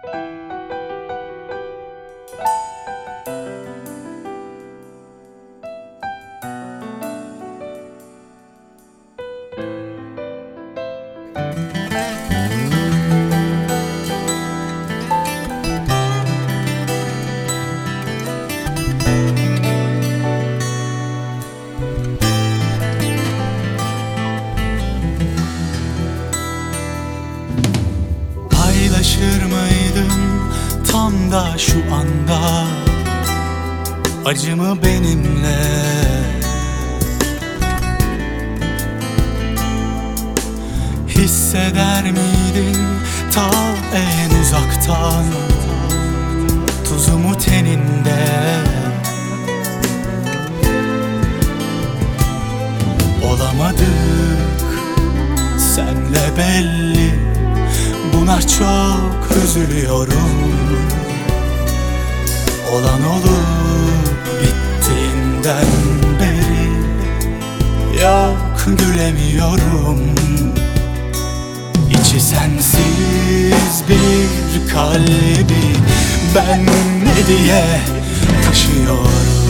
Paylaşır mıydın tam da şu anda acımı benimle? Hisseder miydin ta en uzaktan tuzumu teninde? Olamadık senle belli, buna çok üzülüyorum. Olan olup bittiğinden beri yok gülemiyorum. İçi sensiz bir kalbi ben ne diye taşıyorum.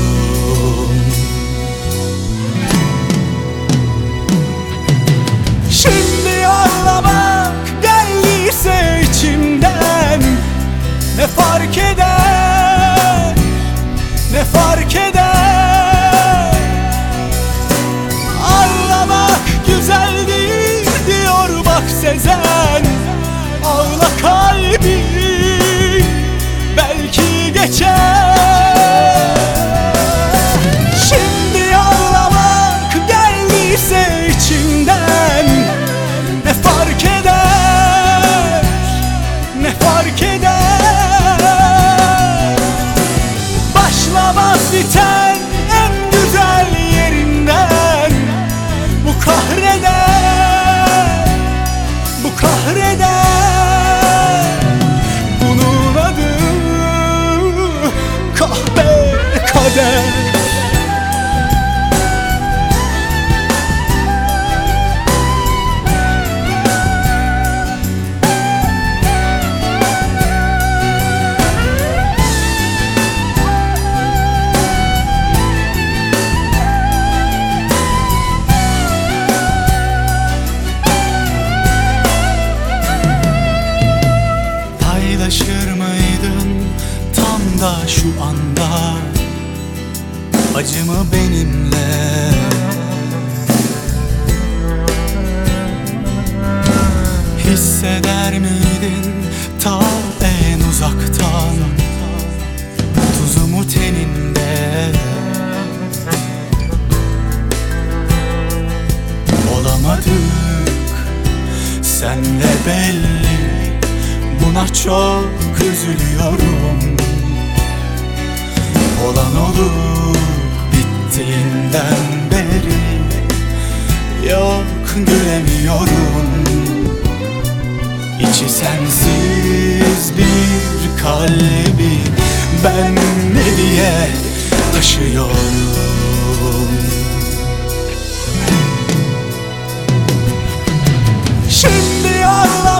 Şimdi ağlamak geldiyse içimden ne fark eder, ne fark eder? Ağlamak güzel değil diyor bak Sezen. Ağla kalbim, belki geçer. Şimdi ağlamak geldiyse içimden ne fark eder, ne fark eder? Başlamaz biten en güzel yerinden bu kahreder, bu kahreder. Bunun adı kahpe kader. Paylaşır mıydın tam da şu anda acımı benimle? Hisseder miydin ta en uzaktan tuzumu teninde? Olamadık senle belli, buna çok üzülüyorum. Olan olup bittiğinden beri yok gülemiyorum. İçi sensiz bir kalbi ben ne diye taşıyorum. Şimdi ağla